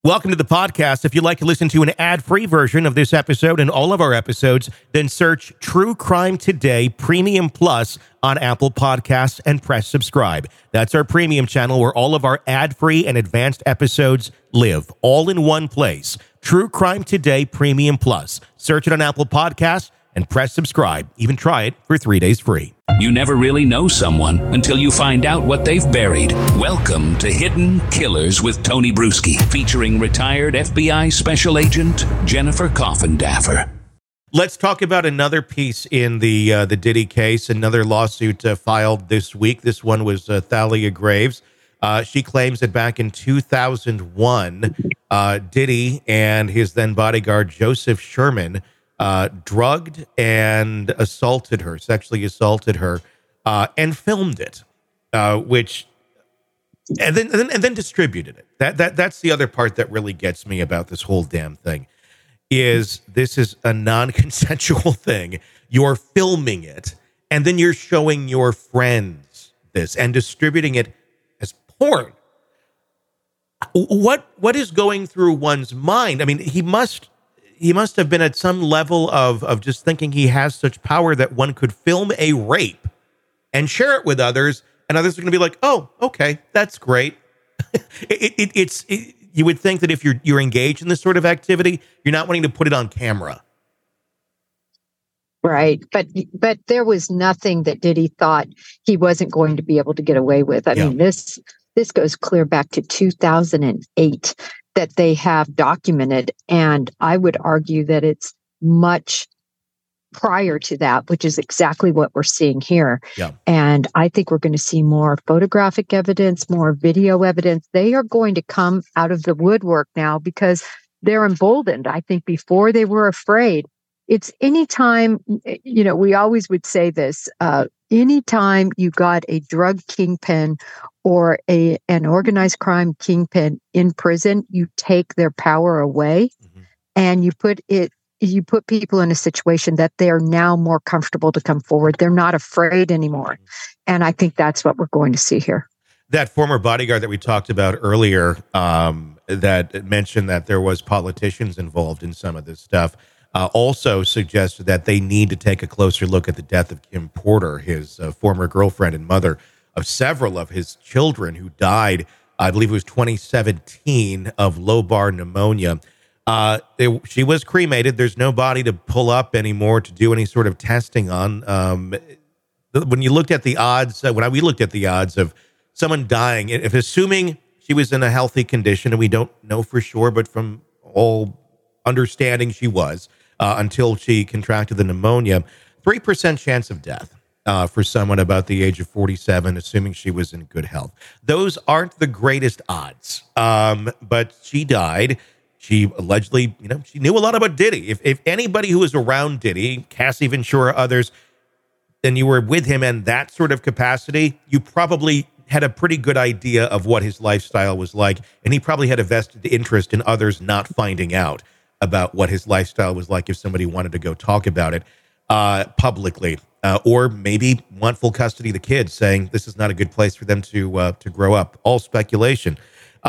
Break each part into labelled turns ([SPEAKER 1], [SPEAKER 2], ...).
[SPEAKER 1] Welcome to the podcast. If you'd like to listen to an ad-free version of this episode and all of our episodes, then search True Crime Today Premium Plus on Apple Podcasts and press subscribe. That's our premium channel where all of our ad-free and advanced episodes live, all in one place. True Crime Today Premium Plus. Search it on Apple Podcasts and press subscribe. Even try it for 3 days free.
[SPEAKER 2] You never really know someone until you find out what they've buried. Welcome to Hidden Killers with Tony Bruschi, featuring retired FBI Special Agent Jennifer Coffindaffer.
[SPEAKER 1] Let's talk about another piece in the Diddy case, another lawsuit filed this week. This one was Thalia Graves. She claims that back in 2001, Diddy and his then bodyguard Joseph Sherman drugged and assaulted her, sexually assaulted her, and filmed it, and then distributed it. That's the other part that really gets me about this whole damn thing. This is a non-consensual thing. You're filming it, and then you're showing your friends this and distributing it as porn. What is going through one's mind? I mean, he must have been at some level of just thinking he has such power that one could film a rape and share it with others, and others are going to be like, "Oh, okay, that's great." You would think that if you're engaged in this sort of activity, you're not wanting to put it on camera.
[SPEAKER 3] Right. But there was nothing that Diddy thought he wasn't going to be able to get away with. I mean, this goes clear back to 2008 that they have documented. And I would argue that it's much prior to that, which is exactly what we're seeing here.
[SPEAKER 1] Yeah.
[SPEAKER 3] And I think we're going to see more photographic evidence, more video evidence. They are going to come out of the woodwork now because they're emboldened. I think before they were afraid. It's anytime, we always would say this, anytime you got a drug kingpin or an organized crime kingpin in prison, you take their power away, and you put people in a situation that they're now more comfortable to come forward. They're not afraid anymore. And I think that's what we're going to see here.
[SPEAKER 1] That former bodyguard that we talked about earlier, that mentioned that there was politicians involved in some of this stuff, also suggested that they need to take a closer look at the death of Kim Porter, his former girlfriend and mother of several of his children who died, I believe it was 2017, of lobar pneumonia. She was cremated. There's no body to pull up anymore to do any sort of testing on. When you looked at the odds, we looked at the odds of someone dying, if assuming she was in a healthy condition, and we don't know for sure, but from all understanding she was, until she contracted the pneumonia, 3% chance of death for someone about the age of 47, assuming she was in good health. Those aren't the greatest odds, but she died. She allegedly, she knew a lot about Diddy. If anybody who was around Diddy, Cassie Ventura, others, and you were with him in that sort of capacity, you probably had a pretty good idea of what his lifestyle was like, and he probably had a vested interest in others not finding out about what his lifestyle was like if somebody wanted to go talk about it publicly, or maybe want full custody of the kids, saying this is not a good place for them to grow up. All speculation.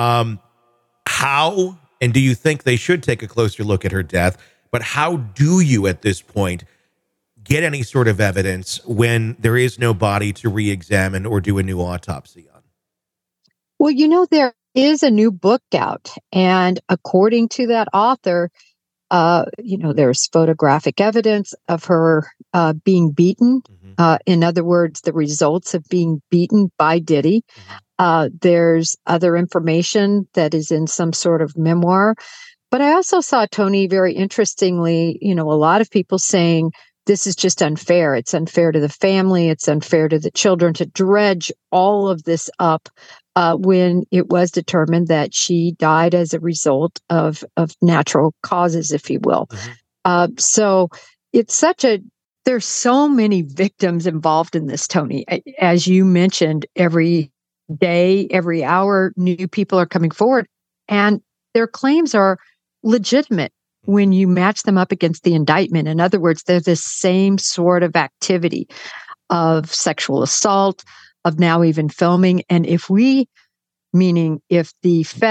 [SPEAKER 1] How, and do you think they should take a closer look at her death, but how do you at this point get any sort of evidence when there is no body to re-examine or do a new autopsy on?
[SPEAKER 3] Well, there is a new book out, and according to that author, there's photographic evidence of her being beaten. In other words, the results of being beaten by Diddy. There's other information that is in some sort of memoir. But I also saw, Tony, very interestingly, a lot of people saying this is just unfair. It's unfair to the family. It's unfair to the children to dredge all of this up when it was determined that she died as a result of natural causes, if you will. So it's there's so many victims involved in this, Tony. As you mentioned, every day, every hour, new people are coming forward, and their claims are legitimate when you match them up against the indictment. In other words, they're the same sort of activity of sexual assault, of now even filming. And if the Fed,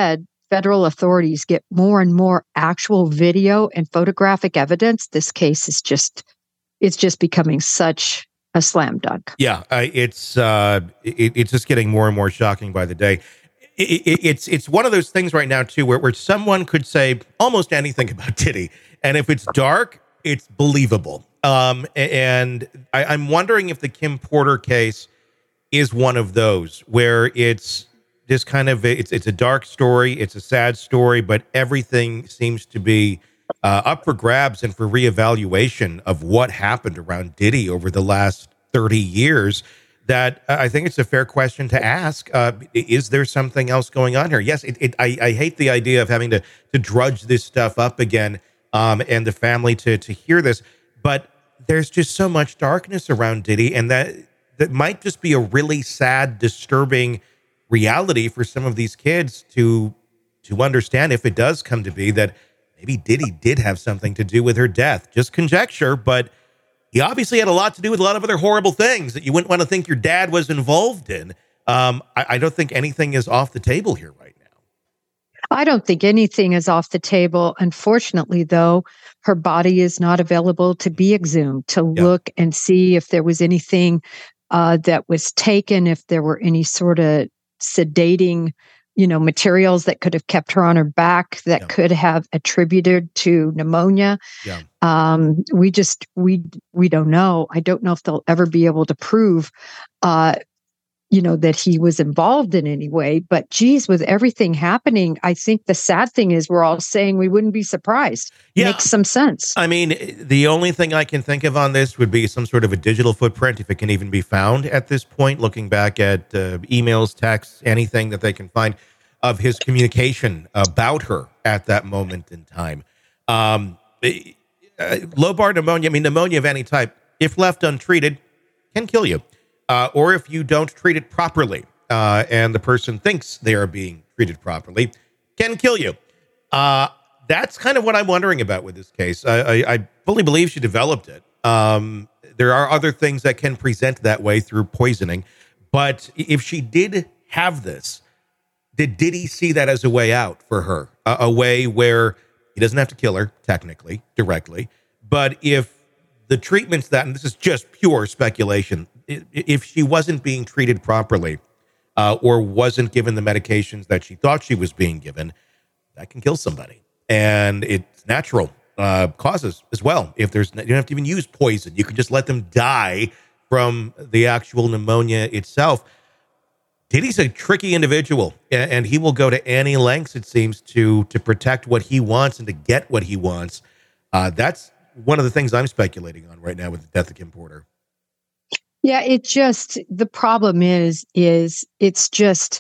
[SPEAKER 3] federal authorities get more and more actual video and photographic evidence, this case is just becoming such a slam dunk.
[SPEAKER 1] Yeah, it's just getting more and more shocking by the day. It's one of those things right now too, where someone could say almost anything about Diddy, and if it's dark, it's believable. And I'm wondering if the Kim Porter case is one of those where it's just kind of it's a dark story, it's a sad story, but everything seems to be up for grabs and for reevaluation of what happened around Diddy over the last 30 years. That I think it's a fair question to ask. Is there something else going on here? Yes, I hate the idea of having to drudge this stuff up again, and the family to hear this, but there's just so much darkness around Diddy, and that might just be a really sad, disturbing reality for some of these kids to understand, if it does come to be that maybe Diddy did have something to do with her death. Just conjecture, but he obviously had a lot to do with a lot of other horrible things that you wouldn't want to think your dad was involved in. I don't think anything is off the table here right now.
[SPEAKER 3] I don't think anything is off the table. Unfortunately, though, her body is not available to be exhumed, to look and see if there was anything that was taken, if there were any sort of sedating, materials that could have kept her on her back that could have attributed to pneumonia.
[SPEAKER 1] Yeah.
[SPEAKER 3] We don't know. I don't know if they'll ever be able to prove, that he was involved in any way. But geez, with everything happening, I think the sad thing is we're all saying we wouldn't be surprised. Yeah. Makes some sense.
[SPEAKER 1] I mean, the only thing I can think of on this would be some sort of a digital footprint, if it can even be found at this point, looking back at emails, texts, anything that they can find of his communication about her at that moment in time. Lobar pneumonia, pneumonia of any type, if left untreated, can kill you. Or if you don't treat it properly, and the person thinks they are being treated properly, can kill you. That's kind of what I'm wondering about with this case. I fully believe she developed it. There are other things that can present that way through poisoning. But if she did have this, did Diddy see that as a way out for her? A way where he doesn't have to kill her, technically, directly. But if the treatments and this is just pure speculation, if she wasn't being treated properly or wasn't given the medications that she thought she was being given, that can kill somebody. And it's natural causes as well. If you don't have to even use poison, you can just let them die from the actual pneumonia itself. Diddy's a tricky individual, and he will go to any lengths, it seems, to protect what he wants and to get what he wants. That's one of the things I'm speculating on right now with the death of Kim Porter.
[SPEAKER 3] Yeah, the problem is it's just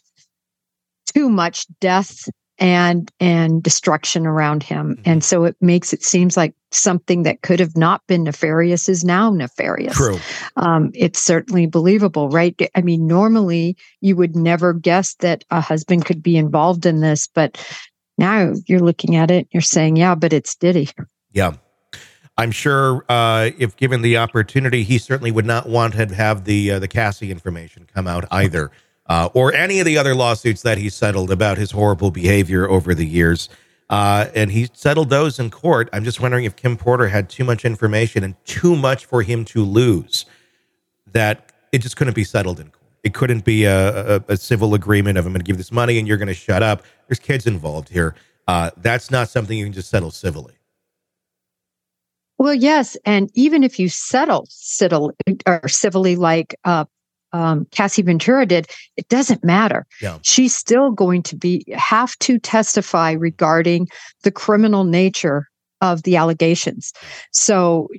[SPEAKER 3] too much death and destruction around him. Mm-hmm. And so it seems like something that could have not been nefarious is now nefarious.
[SPEAKER 1] True.
[SPEAKER 3] It's certainly believable, right? I mean, normally you would never guess that a husband could be involved in this, but now you're looking at it, you're saying, yeah, but it's Diddy.
[SPEAKER 1] Yeah. I'm sure if given the opportunity, he certainly would not want to have the Cassie information come out either, or any of the other lawsuits that he settled about his horrible behavior over the years. And he settled those in court. I'm just wondering if Kim Porter had too much information and too much for him to lose, that it just couldn't be settled in court. It couldn't be a civil agreement of I'm going to give this money and you're going to shut up. There's kids involved here. That's not something you can just settle civilly.
[SPEAKER 3] Well, yes, and even if you settle civilly like Cassie Ventura did, it doesn't matter.
[SPEAKER 1] Yeah.
[SPEAKER 3] She's still going to have to testify regarding the criminal nature of the allegations. So,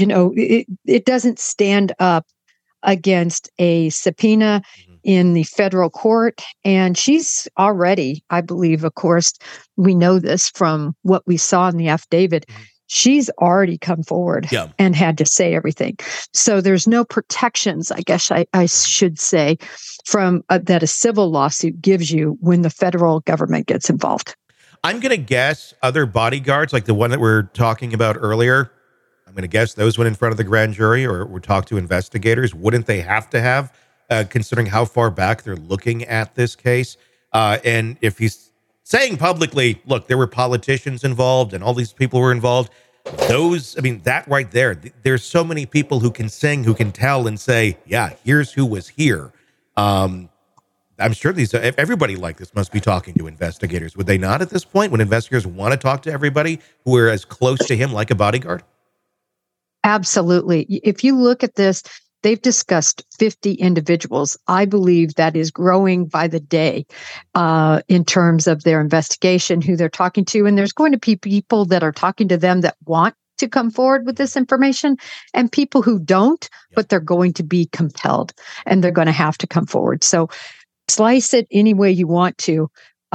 [SPEAKER 3] it doesn't stand up against a subpoena in the federal court. And she's already, I believe, of course, we know this from what we saw in the affidavit. She's already come forward and had to say everything. So there's no protections, I guess I should say, from that a civil lawsuit gives you when the federal government gets involved.
[SPEAKER 1] I'm going to guess other bodyguards, like the one that we're talking about earlier, I'm going to guess those went in front of the grand jury or were talked to investigators. Wouldn't they have to have, considering how far back they're looking at this case? And if he's saying publicly, look, there were politicians involved and all these people were involved. That right there, there's so many people who can sing, who can tell and say, yeah, here's who was here. I'm sure everybody like this must be talking to investigators. Would they not at this point, when investigators want to talk to everybody who are as close to him like a bodyguard?
[SPEAKER 3] Absolutely. If you look at this, they've discussed 50 individuals. I believe that is growing by the day in terms of their investigation, who they're talking to. And there's going to be people that are talking to them that want to come forward with this information and people who don't, but they're going to be compelled and they're going to have to come forward. So slice it any way you want to.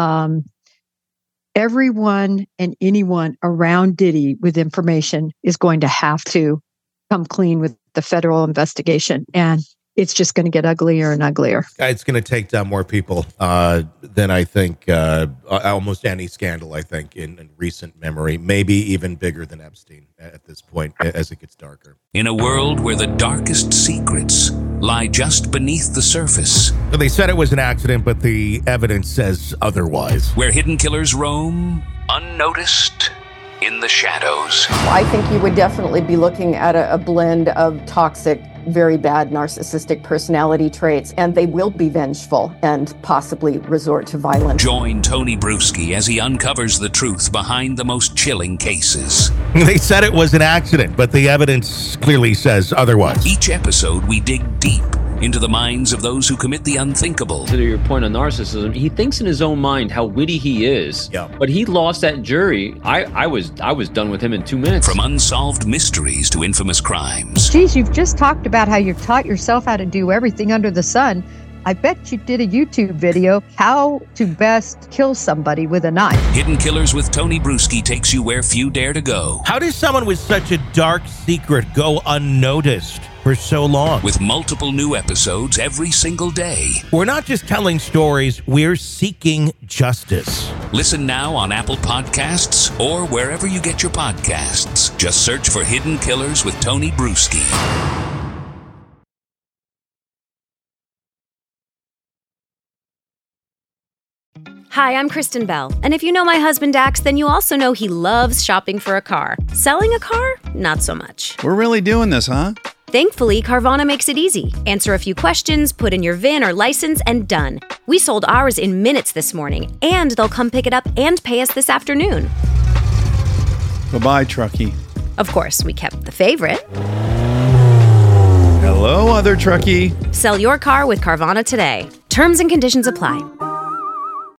[SPEAKER 3] Everyone and anyone around Diddy with information is going to have to come clean with the federal investigation, and it's just going to get uglier and uglier.
[SPEAKER 1] It's going to take down more people than I think almost any scandal, I think, in recent memory, maybe even bigger than Epstein at this point as it gets darker.
[SPEAKER 2] In a world where the darkest secrets lie just beneath the surface.
[SPEAKER 1] They said it was an accident, but the evidence says otherwise.
[SPEAKER 2] Where hidden killers roam unnoticed in the shadows.
[SPEAKER 4] I think you would definitely be looking at a blend of toxic, very bad narcissistic personality traits, and they will be vengeful and possibly resort to violence.
[SPEAKER 2] Join Tony Bruschi as he uncovers the truth behind the most chilling cases.
[SPEAKER 1] They said it was an accident, but the evidence clearly says otherwise.
[SPEAKER 2] Each episode, we dig deep into the minds of those who commit the unthinkable.
[SPEAKER 5] To your point on narcissism, he thinks in his own mind how witty he is.
[SPEAKER 1] Yeah.
[SPEAKER 5] But he lost that jury. I was done with him in 2 minutes.
[SPEAKER 2] From unsolved mysteries to infamous crimes.
[SPEAKER 3] Geez, you've just talked about how you've taught yourself how to do everything under the sun. I bet you did a YouTube video, how to best kill somebody with a knife.
[SPEAKER 2] Hidden Killers with Tony Bruschi takes you where few dare to go.
[SPEAKER 1] How does someone with such a dark secret go unnoticed for so long?
[SPEAKER 2] With multiple new episodes every single day.
[SPEAKER 1] We're not just telling stories, we're seeking justice.
[SPEAKER 2] Listen now on Apple Podcasts or wherever you get your podcasts. Just search for Hidden Killers with Tony Bruschi.
[SPEAKER 6] Hi, I'm Kristen Bell, and if you know my husband Dax, then you also know he loves shopping for a car. Selling a car? Not so much.
[SPEAKER 7] We're really doing this, huh?
[SPEAKER 6] Thankfully, Carvana makes it easy. Answer a few questions, put in your VIN or license, and done. We sold ours in minutes this morning, and they'll come pick it up and pay us this afternoon.
[SPEAKER 7] Bye-bye, truckie.
[SPEAKER 6] Of course, we kept the favorite.
[SPEAKER 7] Hello, other truckie.
[SPEAKER 6] Sell your car with Carvana today. Terms and conditions apply.